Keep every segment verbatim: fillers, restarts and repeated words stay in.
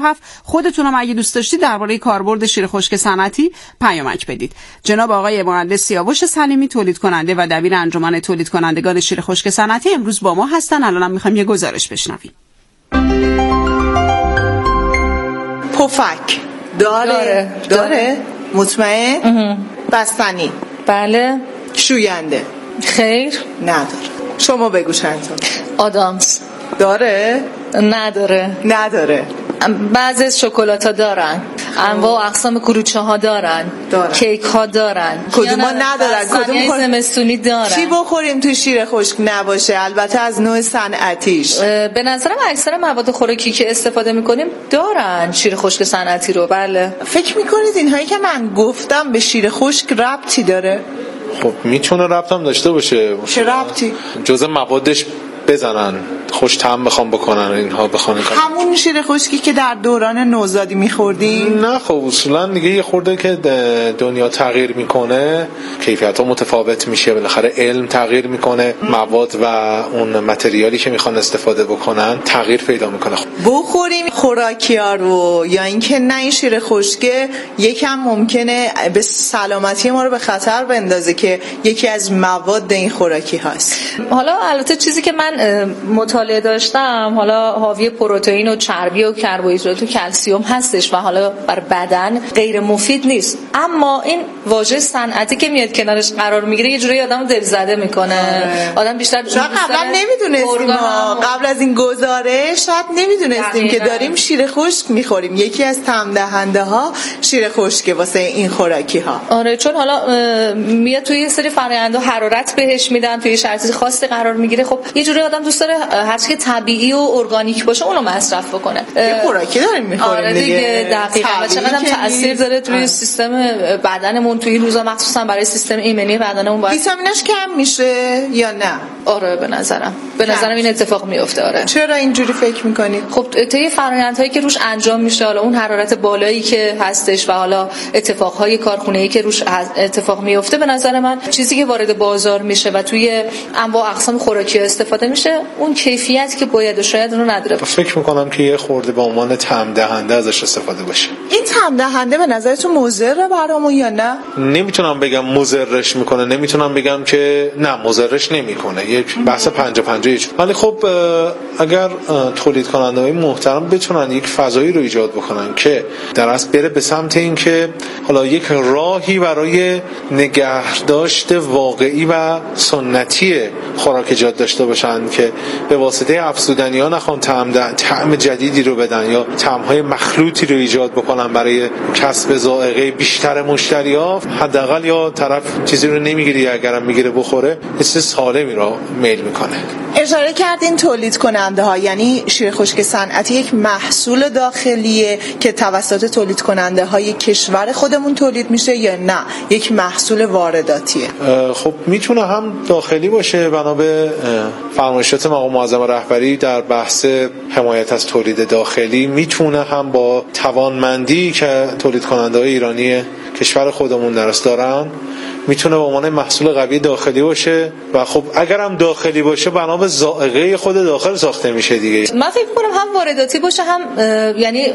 هفت. خودتون هم اگه دوست داشتید درباره کاربرد شیر خشک صنعتی پیامک بدید. جناب آقای مهندس سیاوش سلیمی، تولید کننده و دبیر انجمن تولید کنندگان شیر خشک صنعتی، امروز با ما هستن. الانم میخوایم یه گزارش بشنویم. پفک داره داره, داره؟ مطمئن؟ بستنی؟ بله. شوینده؟ خیر نداره. شما بگو چند تا. آدامس داره؟ نداره. نداره. بعضی از شکلات ها دارن، انواع و اقسام کلوچه ها دارن، دارن. کیک ها دارن، کدوم ها ندارن؟ کدوم زمستونی دارن. چی بخوریم تو شیر خشک نباشه؟ البته از نوع صنعتیش. به نظرم اکثر مواد خوراکی که استفاده میکنیم دارن شیر خشک صنعتی رو. بله. فکر میکنید اینهایی که من گفتم به شیر خشک ربطی داره؟ خب میتونه ربط هم داشته باشه. چه ربطی؟ جزء موادش بزنن، خوش طعم بخوام بکنن اینها بخوان. همون شیر خشکی که در دوران نوزادی میخوردیم؟ نه خب اصولا دیگه یه خورده که دنیا تغییر میکنه، کیفیت ها متفاوت میشه، بالاخره علم تغییر میکنه، مواد و اون متریالی که میخوان استفاده بکنن تغییر پیدا میکنه. بخوریم خوراکی ها رو یا اینکه نه این شیر خشکه یکم ممکنه به سلامتی ما رو به خطر بندازه که یکی از مواد این خوراکی هاست. حالا البته چیزی که من مطالعه داشتم، حالا حاوی پروتئین و چربی و کربوهیدرات و کلسیم هستش و حالا بر بدن غیر مفید نیست، اما این واژه صنعتی که میاد کنارش قرار میگیره یه جوری آدمو دلزده میکنه. آدم بیشتر شاید قبلا نمیدونستیم، قبل از این گزارش شاید نمیدونستیم که داریم شیر خشک میخوریم. یکی از طعم دهنده ها شیر خشکه واسه این خوراکی ها. آره، چون حالا میاد توی یه سری فرآیندها حرارت بهش میدن، توی شرایط خاصی قرار میگیره. خب یه جوری آدم دوست داره هر چی که طبیعی و ارگانیک باشه اونو مصرف بکنه. یه خوراکی داریم میخوریم. آره دیگه، دقیقاً. و چقدر تاثیر داره توی سیستم بدنمون، توی روزا مخصوصا برای سیستم ایمنی بدنمون. باید ویتامیناش کم میشه یا نه؟ آره به نظرم به نظرم این اتفاق میفته. آره. چرا اینجوری فکر میکنید؟ خب طی فرآیندهایی که روش انجام میشه، حالا اون حرارت بالایی که هستش و حالا اتفاقهای کارخونه‌ای که روش اتفاق میفته، به نظر من چیزی که وارد بازار میشه و توی انواع اقسام خوراکی استفاده میشه اون کیفیت که باید و شاید اون رو نداره. فکر میکنم که یه خورده به عنوان طعم دهنده ازش استفاده بشه. این طعم دهنده به نظرتون مضره برامون یا نه؟ نمیتونم بگم مضرش میکنه، نمیتونم بگم که نه مضرش نمیکنه. یه بحث پنجا پنجا. ولی خب اگر تولید کننده‌های محترم بتونن یک فضایی رو ایجاد بکنن که در اصل بره به سمت این که حالا یک راهی برای نگهداشت واقعی و سنتی خوراک ایجاد داشته باشن که به واسطه افزودنی‌ها نخوان طعم طعم جدیدی رو بدن یا طعم‌های مخلوطی رو ایجاد بکنن برای کسب ذائقه بیشتر مشتری‌ها، حداقل یا طرف چیزی رو نمیگیره، اگرم میگیره بخوره حس سالمی رو میل میکنه. اشاره کردین تولید کننده ها، یعنی شیر خشک صنعتی یک محصول داخلیه که توسط تولید کننده های کشور خودمون تولید میشه یا نه یک محصول وارداتیه؟ خب میتونه هم داخلی باشه بنا به فرمایشات مقام معظم رهبری در بحث حمایت از تولید داخلی، میتونه هم با توانمندی که تولید کننده های ایرانی کشور خودمون درست دارن میتونه به عنوان محصول قوی داخلی باشه و خب اگرم داخلی باشه بنا به ذائقه خود داخل ساخته میشه دیگه. من فکر می‌کنم هم وارداتی باشه هم یعنی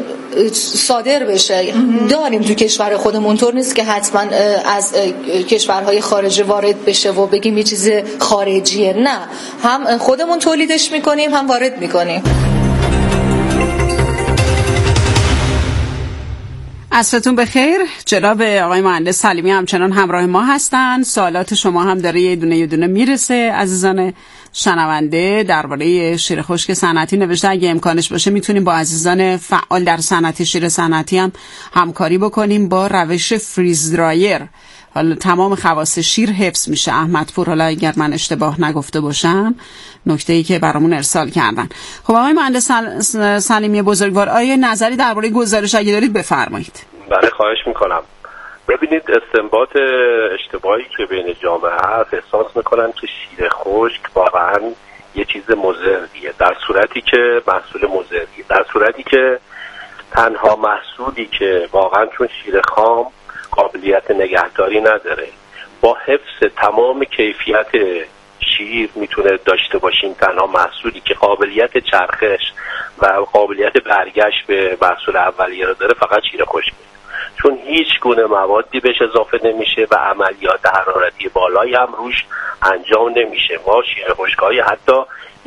صادر بشه. داریم تو کشور خودمون، طور نیست که حتما از کشورهای خارجی وارد بشه و بگیم یه چیز خارجیه. نه، هم خودمون تولیدش میکنیم هم وارد میکنیم. عصرتون بخیر. جناب آقای مهندس سلیمی همچنان همراه ما هستن. سوالات شما هم داره یه دونه یه دونه میرسه. عزیزان شنونده درباره شیر خشک صنعتی نوشته اگه امکانش باشه میتونیم با عزیزان فعال در صنعت شیر صنعتی هم همکاری بکنیم با روش فریز درایر. حالا تمام خواص شیر حفظ میشه. احمدپور، حالا اگر من اشتباه نگفته باشم، نکته‌ای که برامون ارسال کردن. خب آقای مهندس سلیمی بزرگوار، آیا نظری درباره گزارش اگه دارید بفرمایید. بله خواهش میکنم. ببینید استنباط اشتباهی که بین جامعه هست، احساس میکنن که شیر خشک واقعا یه چیز مضریه، در صورتی که محصول مضریه، در صورتی که تنها محصولی که واقعا چون شیر خام قابلیت نگهداری نداره، با حفظ تمام کیفیت شیر میتونه داشته باشیم تنها محصولی که قابلیت چرخش و قابلیت برگشت به محصول اولیه رو داره فقط شیر خشک، چون هیچ گونه موادی بهش اضافه نمیشه و عملیات حرارتی بالایی هم روش انجام نمیشه. ما شیر خشک‌های حتی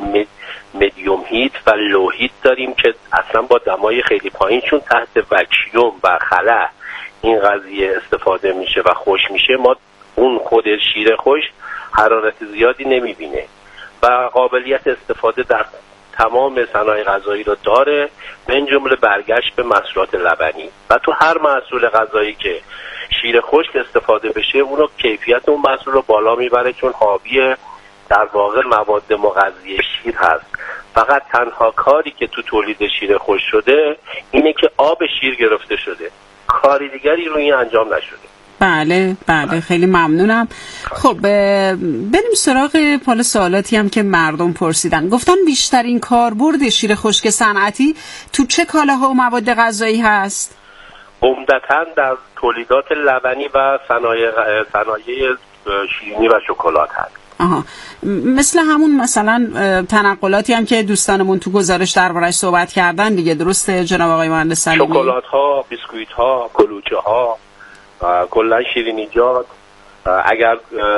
مدیوم هیت و لو هیت داریم که اصلا با دمای خیلی پایین، چون تحت وکیوم و خلا این قضیه استفاده میشه و خشک میشه، ما اون خود شیر خشک حرارت زیادی نمیبینه و قابلیت استفاده در تمام صنایع غذایی رو داره، من جمله برگشت به محصولات لبنی. و تو هر محصول غذایی که شیر خشک استفاده بشه اونو کیفیت اون محصول رو بالا میبره، چون حاوی در واقع مواد مغذی شیر هست. فقط تنها کاری که تو تولید شیر خشک شده اینه که آب شیر گرفته شده، کاری دیگری رو این انجام نشده. بله بله خیلی ممنونم. خب بریم سراغ پال سوالاتی هم که مردم پرسیدن. گفتن بیشترین کاربرد شیر خشک صنعتی تو چه کالاها و مواد غذایی هست؟ عمدتاً در تولیدات لبنی و صنایع صنایع شیرینی و شکلات هست. آها، مثل همون مثلا تنقلاتی هم که دوستانمون تو گزارش دربارش صحبت کردن دیگه، درسته جناب آقای مهندس سلیمی؟ شکلات ها، بیسکویت ها، کلوچه ها، کلا شیرینیجات، اگر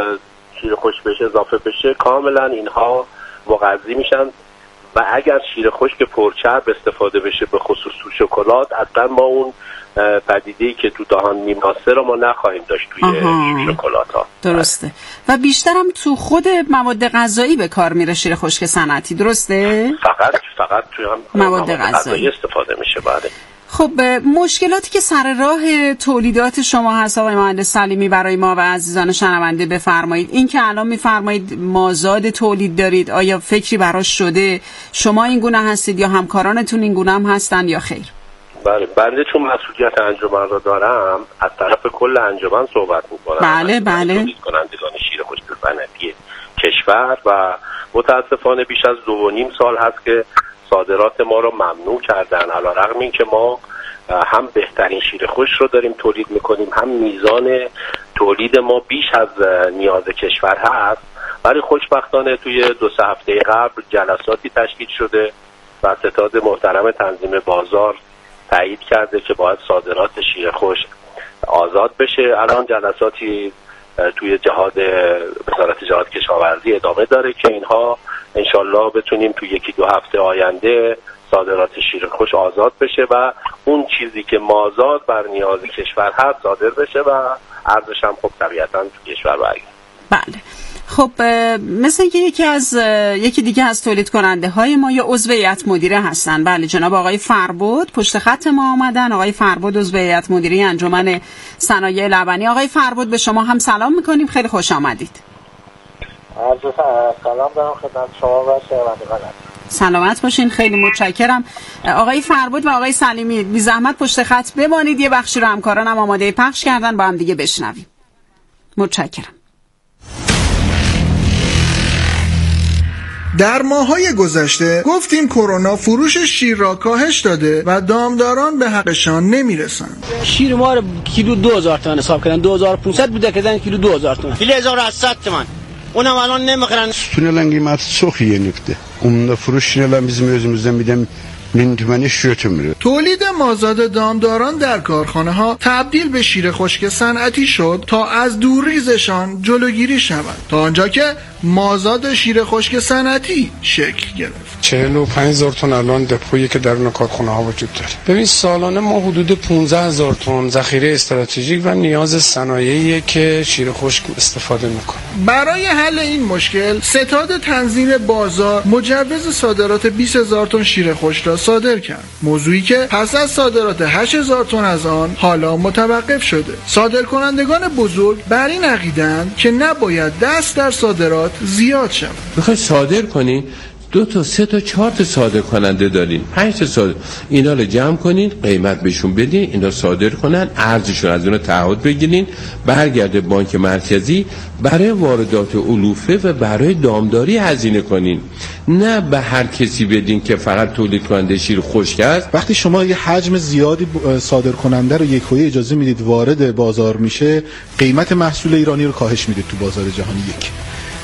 شیر خشک بشه اضافه بشه کاملا اینها مغذی میشن. و اگر شیر خشک پرچرب استفاده بشه به خصوص تو شکلات، اصلا ما اون پدیده‌ای که تو دهان میماسه رو ما نخواهیم داشت توی شکلات ها. درسته. و بیشترم تو خود مواد غذایی به کار میره شیر خشک صنعتی، درسته؟ فقط فقط توی هم مواد غذایی استفاده میشه. بله. خب مشکلاتی که سر راه تولیدات شما هست آقای مهندس سلیمی برای ما و عزیزان شنونده بفرمایید. این که الان میفرمایید مازاد تولید دارید، آیا فکری براش شده؟ شما این گونه هستید یا همکارانتون این گونه هم هستن یا خیر؟ بله، بنده چون مسئولیت انجمن را دارم از طرف کل انجمن صحبت میکنم. بله بله. تولید کنندگان شیر خشک صنعتی کشور و متاسفانه بیش از دو و نیم سال هست که صادرات ما رو ممنوع کردن، علیرغم این که ما هم بهترین شیر خشک رو داریم تولید میکنیم، هم میزان تولید ما بیش از نیاز کشور هست. ولی خوشبختانه توی دو سه هفته قبل جلساتی تشکیل شده و ستاد محترم تنظیم بازار تایید کرده که باید صادرات شیر خشک آزاد بشه. الان جلساتی توی جهاد وزارت جهاد کشاورزی ادامه داره که اینها انشالله بتونیم توی یکی دو هفته آینده صادرات شیر خشک آزاد بشه و اون چیزی که مازاد بر نیاز کشور هست صادر بشه و ارزش هم خب طبیعتاً تو کشور برگرده. بله. خب مثل اینکه یکی از یکی دیگه از تولید کننده های ما یا عضو هیئت مدیره هستن. بله، جناب آقای فربود پشت خط ما آمدن. آقای فربود عضو هیئت مدیره انجمن صنایع لبنی. آقای فربود به شما هم سلام میکنیم، خیلی خوش آمدید. عرض سلام دارم خدمت شما و شنوندگان. سلامت باشین، خیلی متشکرم. آقای فربود و آقای سلیمی بی زحمت پشت خط بمانید، یه بخشی رو همکارانم آماده پخش کردن، با هم دیگه بشنویم. متشکرم. در ماه‌های گذشته گفتیم کرونا فروش شیر را کاهش داده و دامداران به حقشان نمیرسند. شیر ما رو کیلو دو هزار تومان حساب کردن، دو هزار و پانصد بوده که کیلو دو هزار تومان، کیلو هزار و هشتصد تومان. اونم الان نمیخرن. Sütünün qiyməti çox yenilikdir. Onun da furuş ilə bizim özümüzdən bir də نمیتونیش götürmür. تولید مازاد دامداران در خانه ها تبدیل به شیر خشک صنعتی شد تا از دورریزشان جلوگیری شود، تا آنجا که مازاد شیر خشک صنعتی شکل گرفت. چهل و پنج هزار تن الان دپویی که درون کارخانه ها وجود داره. ببین سالانه ما حدود پانزده هزار تن ذخیره استراتژیک و نیاز صنایعی که شیر خشک استفاده میکنه. برای حل این مشکل ستاد تنظیم بازار مجوز صادرات بیست هزار تن شیر خشک را صادر کرد، موضوعی که پس از صادرات هشت هزار تن از آن حالا متوقف شده. صادرکنندگان بزرگ بر این عقیده‌اند که نباید دست در صادرات زیاد شود. میخوای صادر کنین، دو تا سه تا چهار تا صادر کننده دارین، پنج تا صادر، اینا رو جمع کنین، قیمت بهشون بدین، اینا صادر کنن، ارزششون از اون تعهد بگیرین، برگرده بانک مرکزی برای واردات علوفه و برای دامداری هزینه کنین، نه به هر کسی بدین که فقط تولید کننده شیر خشک است. وقتی شما یه حجم زیادی صادر کننده رو یکویی اجازه میدید وارد بازار میشه، قیمت محصول ایرانی رو کاهش میدید تو بازار جهانی. یک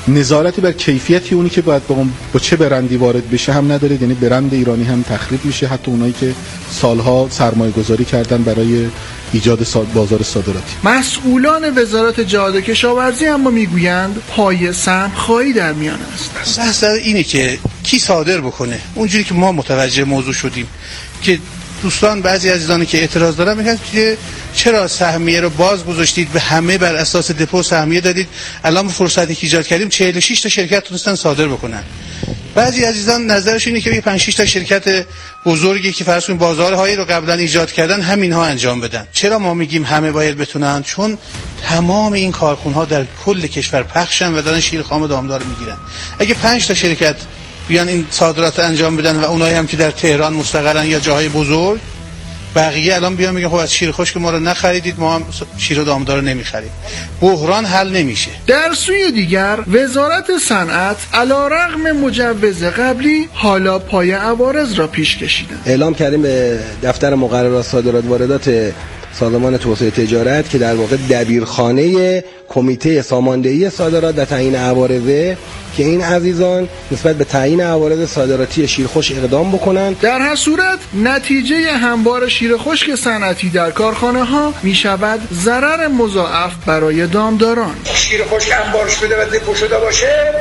نظارتی بر کیفیتی اونی که باید با, با چه برندی وارد بشه هم ندارید. یعنی برند ایرانی هم تخریب میشه، حتی اونایی که سالها سرمایه گذاری کردن برای ایجاد بازار صادراتی. مسئولان وزارت جهاد و کشاورزی اما میگویند پای سهم‌خواری در میان است. بحث اینه که کی صادر بکنه. اونجوری که ما متوجه موضوع شدیم که دوستان بعضی عزیزانی که اعتراض دارن میگن که چرا سهمیه رو باز گذاشتید، به همه بر اساس دپو سهمیه دادید، الان فرصتی که ایجاد کردیم چهل و شش تا شرکت تونستن صادر بکنن. بعضی عزیزان نظرش اینه که پنج شش تا شرکت بزرگی که فرض کنید بازارهایی رو قبلا ایجاد کردن همینها انجام بدن. چرا ما میگیم همه باید بتونن؟ چون تمام این کارخونه‌ها در کل کشور پخشن و دارن شیر خام دامدار میگیرن. اگه پنج تا شرکت بیان این صادرات انجام بدن و اونایی هم که در تهران مستقرن یا جاهای بزرگ، بقیه الان بیان میگن خب از شیر خشک ما رو نخریدید، ما هم شیر دامدار رو نمیخریم. بحران حل نمیشه. در سوی دیگر وزارت صنعت علیرغم مجوز قبلی حالا پای عوارض را پیش کشیدن. اعلام کردیم به دفتر مقررات صادرات واردات سازمان توسعه تجارت که در واقع دبیرخانه کمیته ساماندهی صادرات و تعیین عوارض که این عزیزان نسبت به تعیین عوارض صادراتی شیرخشک اقدام بکنن. در هر صورت نتیجه هموار شیرخشک صنعتی در کارخانه ها می شود ضرر مضاعف برای دامداران. شیرخشک انبار شده و دپو شده باشه،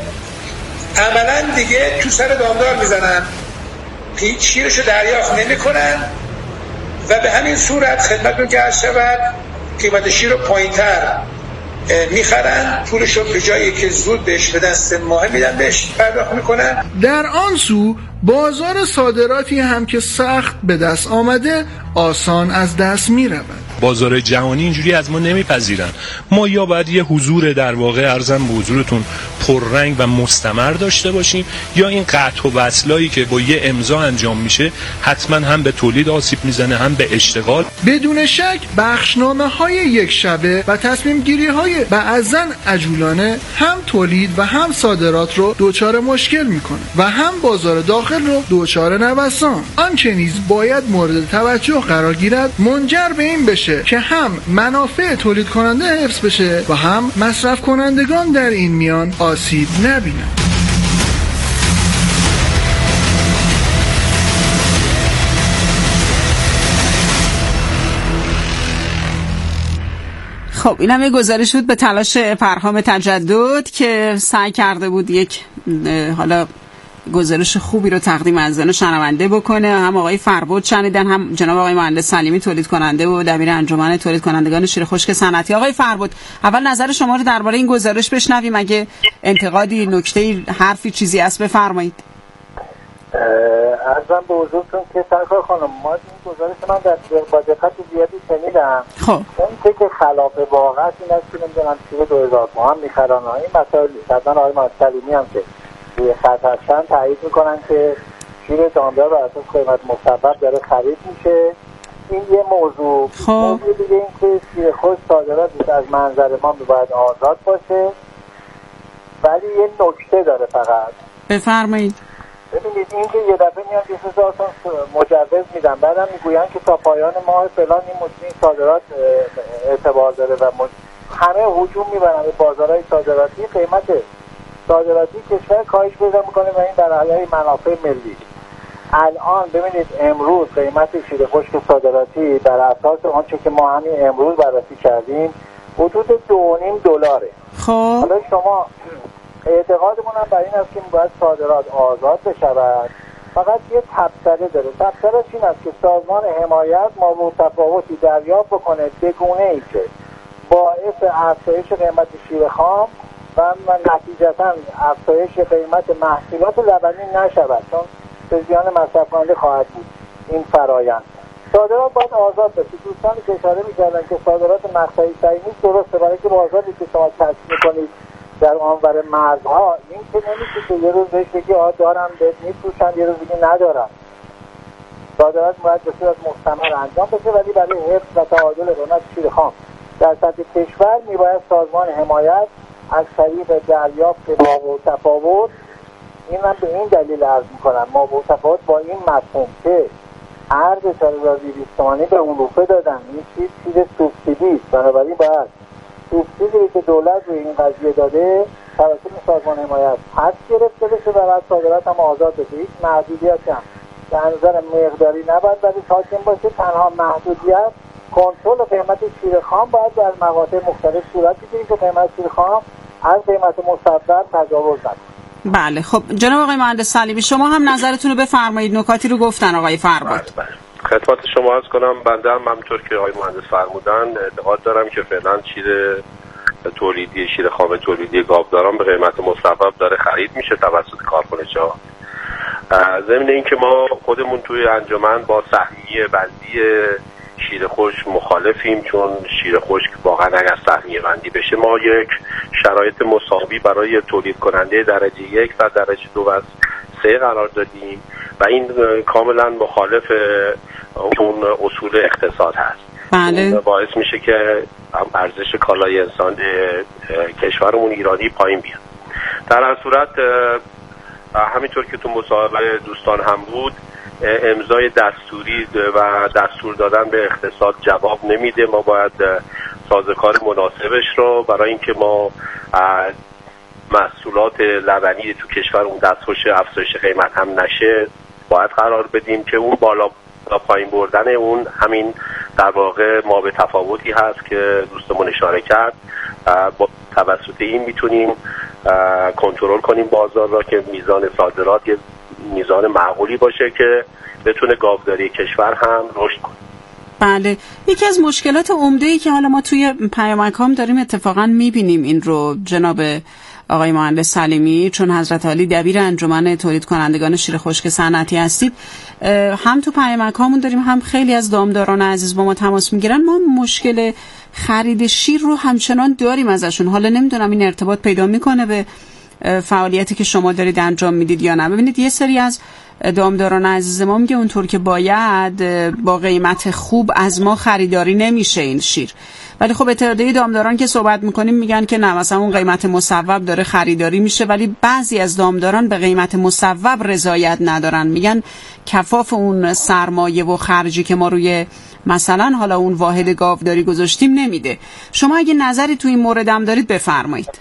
عملا دیگه تو سر دامدار میزنن، شیرشو دریافت نمیکنن و به همین صورت خدمتتون که عرض شود قیمت شیر رو پایین‌تر میخرن، پولش رو به جایی که زود بهش بدن سه ماه میدن بهش پرداخت میکنن. در آن سو بازار صادراتی هم که سخت به دست آمده آسان از دست میرود. بازار جهانی اینجوری از ما نمیپذیرن. ما یا باید یه حضور در واقع ارزم به حضورتون پررنگ و مستمر داشته باشیم، یا این قطع و وصلایی که با یه امضا انجام میشه حتما هم به تولید آسیب میزنه هم به اشتغال. بدون شک بخشنامه های یک شبه و تصمیم گیری های بعضن عجولانه هم تولید و هم صادرات رو دوچار مشکل میکنه و هم بازار داخل رو دوچار نوسان. آنچه نیز باید مورد توجه قرار گیرد منجر به این بشه که هم منافع تولید کننده حفظ بشه و هم مصرف کنندگان در این میان آسیب نبینند. خب این هم یه گزارش بود به تلاش پرهام تجدد که سعی کرده بود یک حالا گزارش خوبی رو تقدیم عزیزان شنونده بکنه. هم آقای فربود شنیدن، هم جناب آقای مهندس سلیمی تولید کننده و دبیر انجمن تولید کنندگان شیر خشک صنعتی. آقای فربود، اول نظر شما رو درباره این گزارش بشنویم. اگه انتقادی، نکته‌ای، حرفی، چیزی هست بفرمایید. عرضم به حضورتون که سرکار خانم، ما این گزارش من در با دقت زیادی شنیدم. خب اون که خلاف واقع این است که نمیدونم چیزی دو هزار تومان میخرن. این مسائل صدن آقای مهندس سلیمی هم که روی خط هستن تایید میکنن که شیر دامدار بر اساس قیمت مسبب داره خرید میشه. این یه موضوع. خب موضوع دیگه این که شیر خشک صادرات از منظر ما باید آزاد باشه، ولی یه نکته داره فقط. بفرمایید. ببینید این که یه دفعه میان بیست هزار تن مجوز میدن، بعدم میگوین که تا پایان ماه فلان این مجموعه صادرات اعتبار داره و همه هجوم میبرن به بازارهای صادراتی، قیمت صادراتی کشور کاهش پیدا میکنه و این در علیه منافع ملی. الان ببینید امروز قیمت شیر خشک صادراتی بر اساس آنچه که ما همین امروز بررسی کردیم حدود دو و نیم دلاره. خب حالا شما اعتقادمون هم بر این است که باید صادرات آزاد بشود، فقط یه تبصره داره. تبصرهش این است که سازمان حمایت ما متفاوتی دریافت بکنه به گونه‌ای که باعث افزایش قیمت شیر خام و نتیجتاً افزایش قیمت محصولات لبنی نشود، چون به زیان مصرف کننده خواهد بود این فرایند. صادرات باید آزاد بشه. دوستانی که اشاره می‌کردن که صادرات مقطعی صحیح نیست، درسته، برای که بازاری که شما کسب می‌کنید در آنور مرزها، این که نمیشه که یه روز بهش بگی آه دارم بهت می‌فروشن، یه روز دیگه ندارم. صادرات باید به صورت مستمر انجام بشه، ولی برای حفظ و تعادل رونق شیر خام در سطح کشور میباید سازمان حمایت از طریق دریافت ما و تفاوت، این من به این دلیل عرض میکنم، ما و تفاوت با این مفهوم که ارز چهار هزار و دویست تومانی به اون روپه دادن، این چیز چیز سوبسیدی است، بنابراین باید سوبسیدی که دولت روی این قضیه داده توسط سازمان حمایت پس گرفته بشه و بعد صادرات هم آزاد بشه. هیچ محدودیتی هم به نظر مقداری نباید برش حاکم باشه. تنها محدودیت کنترل قیمت شیر خام باید در مقاطع مختلف صورت بگیره که قیمت شیر خام از قیمت مصدر تجاوز نکنه. بله خب جناب آقای مهندس سلیمی شما هم نظرتون رو بفرمایید. نکاتی رو گفتن آقای فرباد. بله بله. خدمت شما عرض کنم بنده هم همونطور که آقای مهندس فرمودن اعتقاد دارم که فعلا شیر تولیدی شیر خام تولیدی گاوداران به قیمت مصوب داره خرید میشه توسط کارخانج‌ها. ضمن اینکه ما خودمون توی انجمن با سهمیه بندی شیر خشک مخالفیم، چون شیر خشک واقعا اگر سهمیه بندی بشه ما یک شرایط مساوی برای تولید کننده درجه یک و درجه دو و سه قرار دادیم و این کاملا مخالف اون اصول اقتصاد هست. بله. باعث میشه که ارزش کالای انسان کشورمون ایرانی پایین بیاد. در هر صورت همینطور که تو مصاحبه دوستان هم بود امضای دستوری و دستور دادن به اقتصاد جواب نمیده. ما باید سازوکار مناسبش رو برای اینکه ما محصولات لبنی تو کشورمون دستخوش افزایش قیمت هم نشه باید قرار بدیم که اون بالا پایین بردن اون همین در واقع ما به تفاوتی هست که دوستمون اشاره کرد. با توسط این میتونیم کنترل کنیم بازار را که میزان صادرات یه میزان معقولی باشه که بتونه گاوداری کشور هم رشد کنه. بله یکی از مشکلات عمده‌ای که حالا ما توی پیامک‌هام داریم اتفاقا میبینیم این رو جناب آقای مهندس سلیمی، چون حضرت علی دبیر انجمن تولید کنندگان شیر خشک صنعتی هستید، هم تو پیامک‌هامون داریم هم خیلی از دامداران عزیز با ما تماس میگیرن. ما مشکل خرید شیر رو همچنان داریم ازشون. حالا نمیدونم این ارتباط پیدا میکنه به فعالیتی که شما دارید انجام میدید یا نه. ببینید یه سری از دامداران عزیز ما میگه اونطور که باید با قیمت خوب از ما خریداری نمیشه این شیر، ولی خب اتحادیه دامداران که صحبت میکنیم میگن که نه مثلا اون قیمت مصوب داره خریداری میشه، ولی بعضی از دامداران به قیمت مصوب رضایت ندارن، میگن کفاف اون سرمایه و خرجی که ما روی مثلا حالا اون واحد گاوداری گذاشتیم نمیده. شما اگه نظری تو این مورد هم دارید بفرمایید.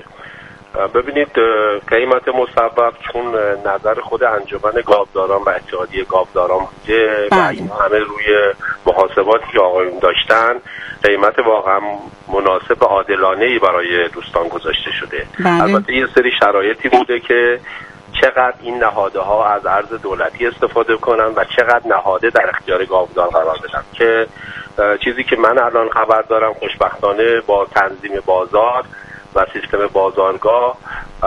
ببینید قیمت مصوب چون نظر خود انجمن گاوداران و اتحادیه گاوداران بوده و این همه روی محاسباتی که آقایون داشتن قیمت واقعا مناسب عادلانه‌ای برای دوستان گذاشته شده. بله. البته یه سری شرایطی بوده که چقدر این نهاده ها از ارز دولتی استفاده کنن و چقدر نهاده در اختیار گاودار قرار بدن، که چیزی که من الان خبر دارم خوشبختانه با تنظیم بازار و سیستم بازارگاه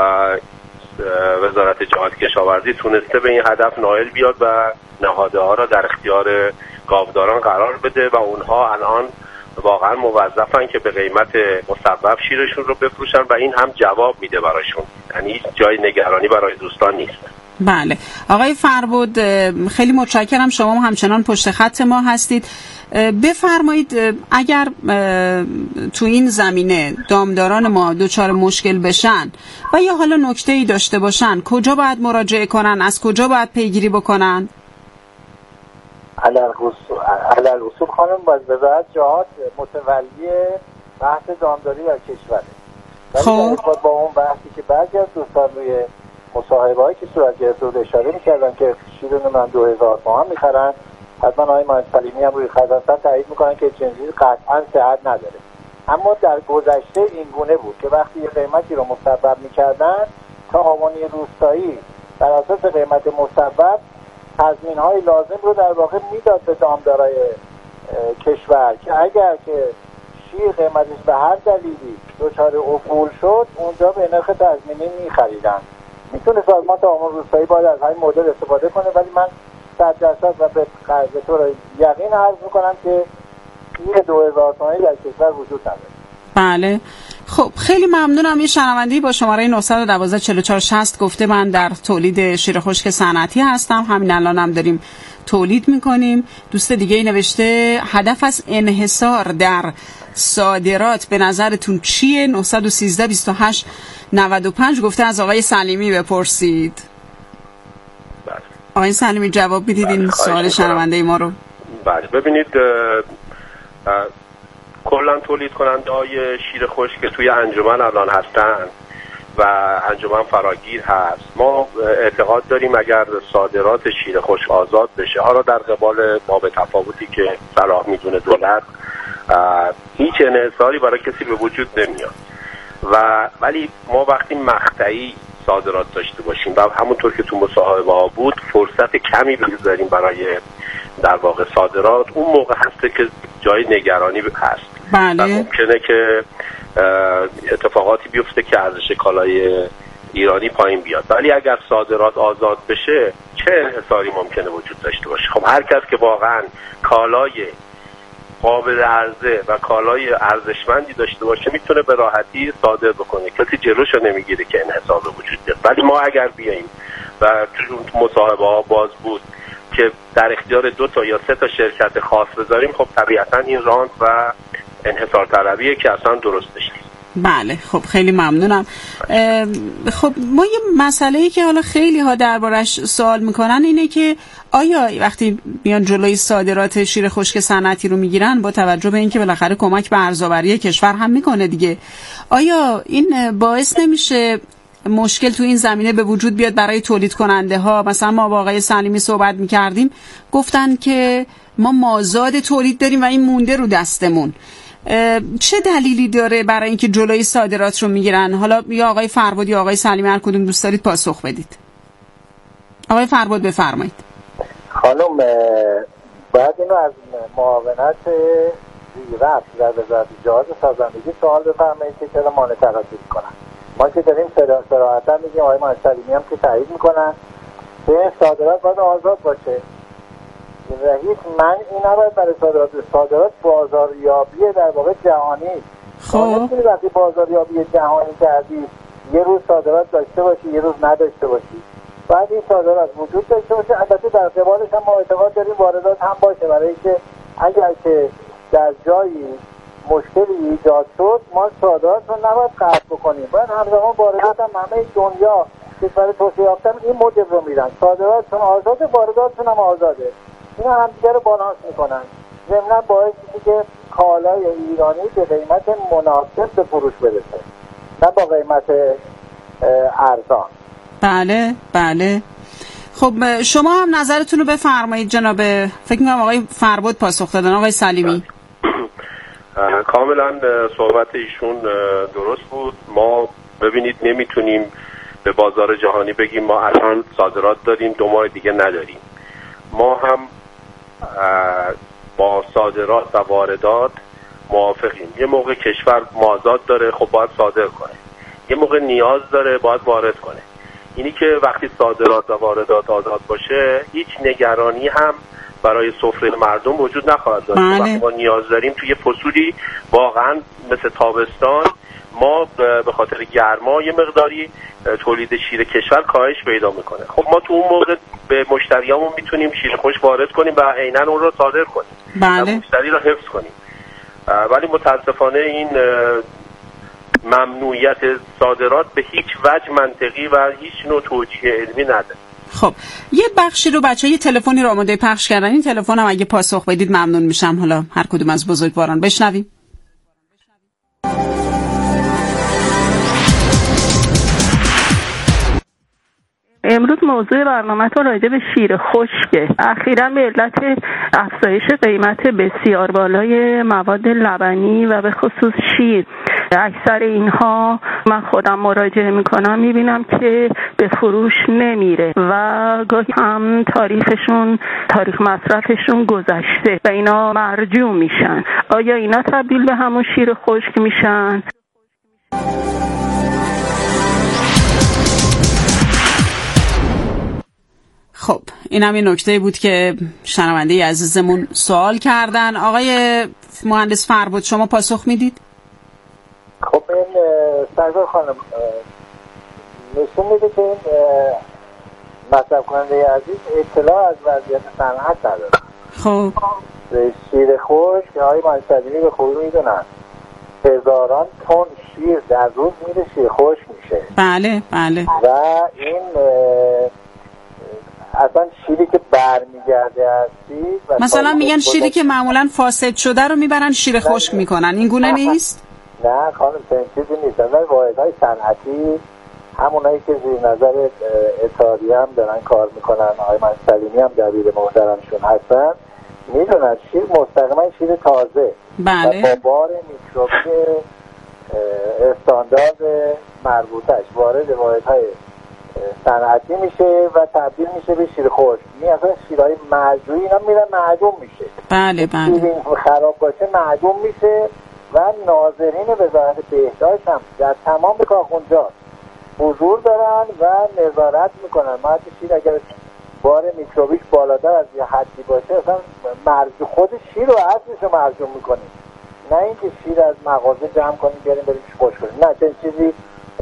وزارت جهاد کشاورزی تونسته به این هدف نائل بیاد و نهاده ها را در اختیار گاوداران قرار بده و اونها الان واقعا موظفن که به قیمت مصوب شیرشون رو بفروشن و این هم جواب میده براشون، یعنی جای نگرانی برای دوستان نیست. بله آقای فربود خیلی متشکرم، شما هم همچنان پشت خط ما هستید. بفرمایید اگر تو این زمینه دامداران ما دچار مشکل بشن و یا حالا نکته‌ای داشته باشن کجا باید مراجعه کنن، از کجا باید پیگیری بکنن؟ علالرسول خانم باز وزارت جهاد متولی بحث دامداری در کشوره. ولی در با اون بحثی که بعضی از دوستان روی مصاحبه‌هایی که صورت گرفته بود اشاره می‌کردن که شیر من دو هزار تومان می‌خرن، حتما آقای مهندس سلیمی هم روی خط هستن تایید می‌کنن که چنین قطعاً صحت نداره. اما در گذشته این گونه بود که وقتی یه قیمتی رو مسبب می‌کردن تا هوانی روستایی بر اساس قیمت مسبب تضمین‌های لازم رو در واقع میداد به دامدارای کشور که اگر که شیر قیمتش به هر دلیلی دچار افول شد اونجا به نرخ تضمینی می‌خریدن. میتونه سازمان تعامل روستایی باید از همین مدل استفاده کنه، ولی من صد درصد و به به طور یقین عرض میکنم که این دو هزار تومانی در کشور وجود نداره. بله خب خیلی ممنونم. یه شنونده‌ای با شماره نه یک دو چهار چهار شصت گفته من در تولید شیر خشک صنعتی هستم، همین الان هم داریم تولید میکنیم. دوست دیگه نوشته هدف از انحصار در صادرات به نظرتون چیه؟ نه یک سه بیست و هشت نود و پنج گفته از آقای سلیمی بپرسید. بله. آقای سلیمی جواب میدید این سوال شنونده ما رو؟ بله ببینید کلا تولید کننده های شیر خشک که توی انجمن الان هستن و و انجمن فراگیر هست. ما اعتقاد داریم اگر صادرات شیر خشک آزاد بشه، حالا در قبال ما به تفاوتی که صلاح میدونه دولت، هیچ انحصاری برای کسی به وجود نمیاد و ولی ما وقتی مقطعی صادرات داشته باشیم و همونطور که تو مصاحبه ها بود فرصت کمی بگذاریم برای در واقع صادرات، اون موقع هسته که جای نگرانی هست. بله. و ممکنه که اتفاقاتی بیفته که ارزش کالای ایرانی پایین بیاد. ولی اگر صادرات آزاد بشه چه انحصاری ممکنه وجود داشته باشه؟ خب هر کس که واقعا کالای قابل عرضه و کالای ارزشمندی داشته باشه میتونه به راحتی صادر بکنه، کسی جلوشو نمیگیره که انحصار به وجود بیاد. ولی ما اگر بیاییم و تو مصاحبه ها باز بود که در اختیار دو تا یا سه تا شرکت خاص بذاریم، خب طبیعتا این رانت و انحصار طلبیه که اصلا درستش نیست. بله، خب خیلی ممنونم. خب ما یه مسئله‌ای که حالا خیلی ها دربارش سوال میکنن اینه که آیا وقتی میان جلوی صادرات شیر خشک صنعتی رو میگیرن، با توجه به اینکه بالاخره کمک به ارزآوری کشور هم میکنه دیگه، آیا این باعث نمیشه مشکل تو این زمینه به وجود بیاد برای تولید کننده ها؟ مثلا ما با آقای سلیمی صحبت میکردیم، گفتن که ما مازاد تولید داریم و این مونده رو دستمون. چه دلیلی داره برای اینکه جلوی صادرات رو میگیرن؟ حالا یا آقای فرباد یا آقای سلیمی، هر کدوم دوست دارید پاسخ بدید. آقای فرباد بفرمایید. خانم باید اینو از معاونت زیرفت در وزارت جهاد سازندگی سوال بفرمایید که چرا مانع تقاضی میکنن. ما که داریم صراحتا میگیم، آقای مهندس سلیمی هم که تایید میکنن که صادرات باید آزاد باشه و هیچ منعی نباید برای صادرات. صادرات بازاریابی در واقع جهانی. خب نمیتونی وقتی بازاریابی جهانی کردی یه روز صادرات داشته باشی یه روز نداشته باشی. بعد این صادرات وجود داشته باشه. البته در قبالش هم ما اعتقاد داریم واردات هم باشه، برای اینکه اگر که در جایی مشکلی ایجاد شد ما صادرات رو نباید قطع بکنیم، باید همزمان واردات هم همه دنیا کشور توسعه یافته این مدل رو میرن. صادراتشون آزاده، وارداتشون هم آزاده. اینا همدیگه رو بالانس میکنن، ضمن باعث میشه که کالای ایرانی به قیمت مناسب به فروش برسه، نه با قیمت ارزان. بله بله. خب شما هم نظرتون رو بفرمایید جناب. فکر میکنم آقای فرباد پاسخ دادن. آقای سلیمی. کاملا صحبت ایشون درست بود. ما ببینید نمیتونیم به بازار جهانی بگیم ما الان صادرات داریم دو ماه دیگه نداریم. ما هم با صادرات و واردات موافقیم. یه موقع کشور مازاد داره، خب باید صادر کنه. یه موقع نیاز داره، باید وارد کنه. اینی که وقتی صادرات و واردات آزاد باشه هیچ نگرانی هم برای سفره مردم وجود نخواهد داشت. وقتی ما نیاز داریم توی فصولی واقعا مثل تابستان ما به خاطر گرما یه مقداری تولید شیر کشور کاهش پیدا میکنه. خب ما تو اون موقع به مشتریامون میتونیم شیر خشک وارد کنیم و عیناً اون رو صادر کنیم. بله. و مشتری رو حفظ کنیم. ولی متاسفانه این ممنوعیت صادرات به هیچ وجه منطقی و هیچ نوع توجیه علمی نداره. خب یه بخشی رو بچه‌ها یه تلفنی رو آماده پخش کردن، این تلفن هم اگه پاسخ بدید ممنون میشم. حالا هر کدوم از بزرگواران بشنویم. امروز موضوع برنامه‌تون راجع به شیر خشکه. اخیراً به علت افزایش قیمت بسیار بالای مواد لبنی و به خصوص شیر، اکثر اینها من خودم مراجعه میکنم میبینم که به فروش نمیره و گاهی هم تاریخشون تاریخ مصرفشون گذشته و اینا مرجوع میشن. آیا اینا تبدیل به همون شیر خشک میشن؟ خب این هم این نکته بود که شنونده عزیزمون سوال کردن. آقای مهندس فرباد شما پاسخ میدید؟ خب این سرکار خانم نشون میده که این مصرف کننده عزیز اطلاع از وضعیت صنعت نداره. خب شیر خشک که های مهندس به خوبی میدونن هزاران تن شیر در روز میره شیر خشک میشه. بله بله. و این اصلا شیری که برمیگرده هستی مثلا میگن شیری که معمولا فاسد شده رو میبرن شیر خشک میکنن، این گونه نیست؟ نه خانم چنین چیزی نیست. از واحدهای صنعتی همونایی که زیر نظر اتحادیه هم دارن کار میکنن، آقای من سلیمی هم دبیر محترمشون هستن، میدونن شیر مستقیما شیر تازه بله. و با بار میکروبی استاندارد مربوطش وارد واحدهای صنعتی میشه و تبدیل میشه به شیر خشک. این اصلا شیرهای معجونی اینا میرن معدوم میشه. بله بله. شیر خراب باشه معدوم میشه و ناظرین وزارت بهداشت هم در تمام کارخونجا حضور دارن و نظارت میکنن. ما شیر اگر بار میکروبیش بالاتر از یه حدی باشه اصلا مرج خود شیر رو اصلش رو مرجوم میکنیم، نه اینکه شیر از مغازه جمع کنیم بیاریم بریم خوش کنیم، نه چنین چیزی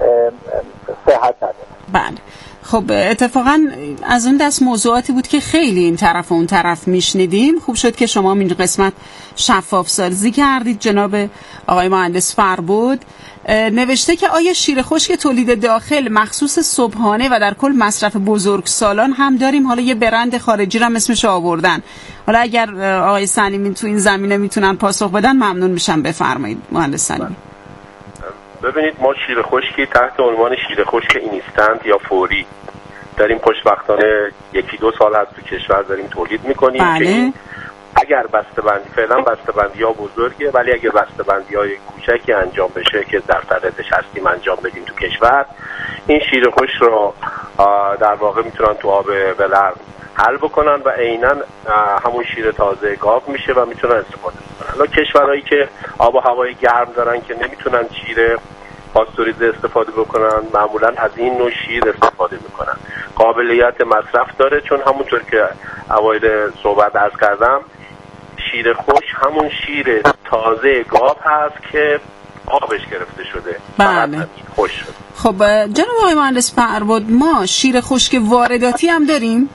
صحت نداره. بله. خب اتفاقا از اون دست موضوعاتی بود که خیلی این طرف و اون طرف میشنیدیم. خوب شد که شما این قسمت شفاف سازی کردید. جناب آقای مهندس فربود نوشته که آیا شیر خشک تولید داخل مخصوص صبحانه و در کل مصرف بزرگسالان هم داریم؟ حالا یه برند خارجی رو هم اسمش آوردن. حالا اگر آقای سلیمی تو این زمینه میتونن پاسخ بدن ممنون میشم. بفرمایید مهندس سلیمی. ببینید ما شیر خشکی تحت عنوان شیر خشک اینستنت یا فوری داریم خوشبختانه یکی دو سال هست تو کشور داریم تولید میکنیم. بله. که اگر بسته‌بندی فعلا بسته‌بندی ها بزرگه، ولی اگر بسته‌بندی های کوچکی انجام بشه که در صددش هستیم انجام بدیم تو کشور، این شیر خشک رو در واقع میتونن تو آب ولرم حل بکنن و عیناً همون شیر تازه گاو میشه و میتونن استفاده کنن. حالا کشورهایی که آب و هوای گرم دارن که نمیتونن شیر پاستوریزه استفاده بکنن، معمولا از این نوع شیر استفاده میکنن. قابلیت مصرف داره، چون همونطور که اوایل صحبت عرض کردم شیر خشک همون شیر تازه گاو هست که آبش گرفته شده. بله. خوش شده. خب جناب آقای مهندس فربود ما شیر خشک وارداتی هم داریم؟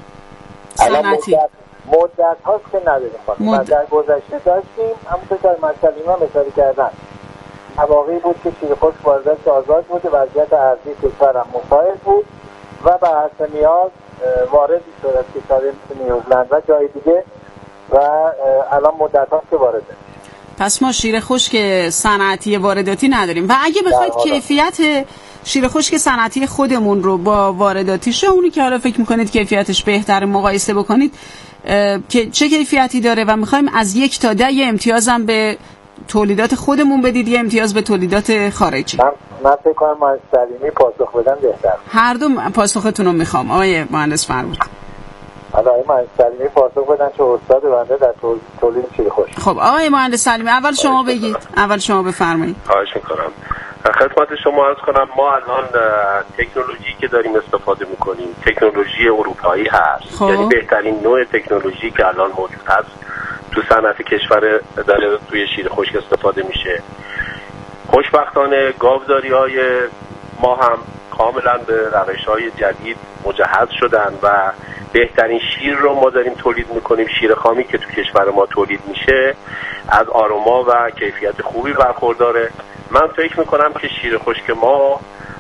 صنعتی مدت هاست که نداریم. مد... در گذشته داشتیم، همونطور که من سلیمی هم اشاره کردن مواقعی بود که شیر خشک واردات آزاد بود، وضعیت ارضی کشور هم مساعد بود و به حسب نیاز وارد شد از کشور مثل نیوزلند و جای دیگه و الان مدت هاست که وارده. پس ما شیر خشک صنعتی وارداتی نداریم و اگه بخواید کیفیت شیر خشک صنعتی خودمون رو با وارداتیش، اونی که حالا فکر میکنید کیفیتش بهتره مقایسه بکنید که چه کیفیتی داره و میخوایم از یک تا ده یه امتیازم به تولیدات خودمون بدید یه امتیاز به تولیدات خارجی. من, من فکر کنم من سلیمی پاسخ بدم بهتر. هر دو پاسختون رو میخوام آقای مهندس فرمود. حالا آقای مهندس سلیمی پاسخ بدن چه استاد بنده در تولید شیر خشک. خب آقای مهندس سلیمی اول شما بگید. اول شما بفرمایید. خواهش میکنم. خدمت شما عرض کنم ما الان تکنولوژی که داریم استفاده میکنیم تکنولوژی اروپایی هست. خب. یعنی بهترین نوع تکنولوژی که الان موجود هست تو صنعت کشور داره توی شیر خشک استفاده میشه. خوشبختانه گاوداری‌های ما هم کاملا به روش‌های جدید مجهز شدن و بهترین شیر رو ما داریم تولید میکنیم. شیر خامی که تو کشور ما تولید میشه از آروما و کیفیت خوبی برخورداره. من فکر میکنم که شیر خشک ما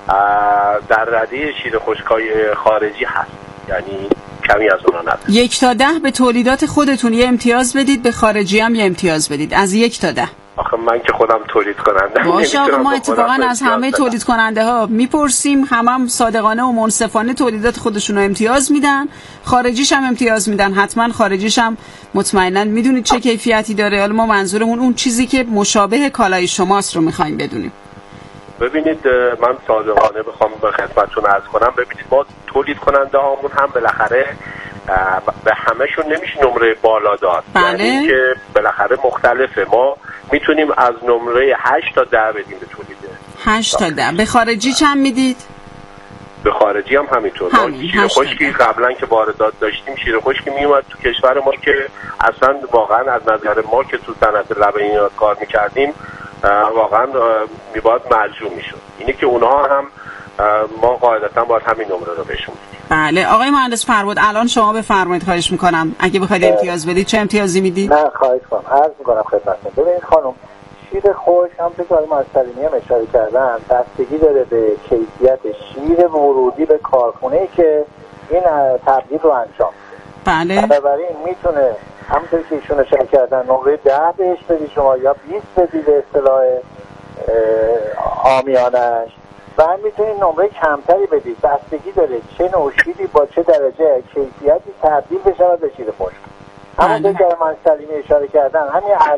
در رده شیر خشک‌های خارجی هست، یعنی کمی از اونا نداره. یک تا ده به تولیدات خودتون یه امتیاز بدید، به خارجی هم یه امتیاز بدید. از یک تا ده. آخه من که خودم تولید کننده باشه آقا، ما اتفاقا از همه تولید کننده ها میپرسیم، همه هم صادقانه و منصفانه تولیدات خودشون رو امتیاز میدن، خارجیش هم امتیاز میدن. حتما خارجیش هم مطمئنا میدونید چه کیفیتی داره. حالا ما منظورمون اون چیزی که مشابه کالای شماست رو میخوایم بدونیم. ببینید من صادقانه بخوام به خدمتتون عرض کنم، ببینید ما تولید کننده هامون هم بالاخره به همه‌شون نمیشه نمره بالا داد. بله. یعنی که بالاخره مختلفه. ما میتونیم از نمره هشت تا ده بدیم به تولیده. هشت تا ده. به خارجی چند میدید؟ به خارجی هم همینطور. ما شیر خشکی قبلا که واردات داشتیم شیر خشکی میومد تو کشور ما که اصلا واقعا از نظر ما که تو صنعت لبنیات کار میکردیم واقعا میباید مرجوع میشد. اینه که اونها هم ما قاعدتا باید همین نمره رو بهشون بدیم. بله. آقای مهندس فربود الان شما بفرمایید خواهش میکنم. اگه بخواید امتیاز بدید چه امتیازی میدید؟ نه خواهش کنم. عرض میکنم خدمتتون. ببینید خانم، شیر خشک همونطور که آقای مهندس سلیمی هم اشاره کردن بستگی داره به کیفیت شیر ورودی به کارخونه‌ای که این تبدیل رو انجام میده. بله. بنابراین میتونه همونطور که ایشون اشاره کردن نمره ده بهش بدید شما یا بیست بدید به اصطلاح عامیانش، و هم میتونید نمره کمتری بدید، بستگی داره چه نوع شیری با چه درجه کیفیتی تبدیل بشه به شیر خشک. همون که من سلیمی اشاره کردن همین